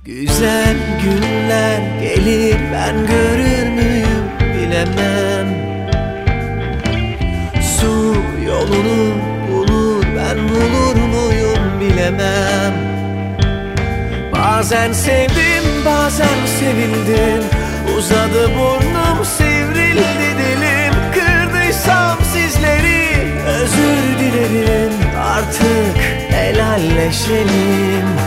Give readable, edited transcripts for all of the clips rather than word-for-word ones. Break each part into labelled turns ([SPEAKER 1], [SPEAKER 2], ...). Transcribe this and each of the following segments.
[SPEAKER 1] Güzel günler gelir, ben görür müyüm bilemem. Su yolunu bulur, ben bulur muyum bilemem. Bazen sevdim, bazen sevildim. Uzadı burnum, sivrildi dilim. Kırdıysam sizleri özür dilerim. Artık helalleşelim.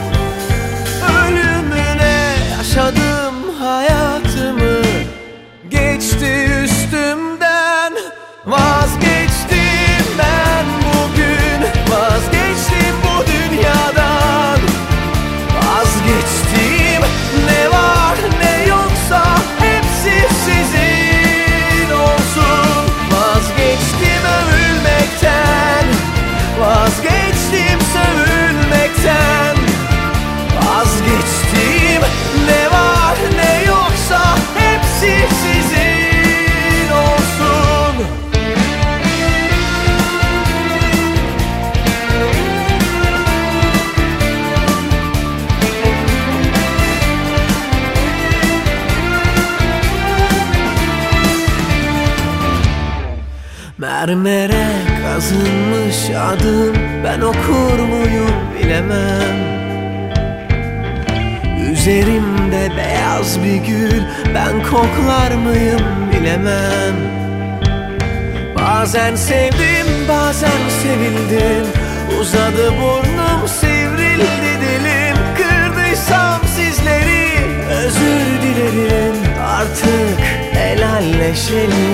[SPEAKER 1] Ölümüne yaşadım hayatımı, geçti üstümden. Vazgeçtim ben bugün, vazgeçtim bu dünyadan. Vazgeçtim, ne var ne yoksa hepsi sizin olsun. Vazgeçtim övülmekten, vazgeçtim sövülmekten. Vazgeçtim, ne var ne yoksa hepsi sizin olsun. Mermere kazınmış adım, ben okur muyum bilemem. Üzerimde beyaz bir gül, ben koklar mıyım bilemem. Bazen sevdim, bazen sevildim. Uzadı burnum, sivrildi dilim. Kırdıysam sizleri özür dilerim. Artık helalleşelim.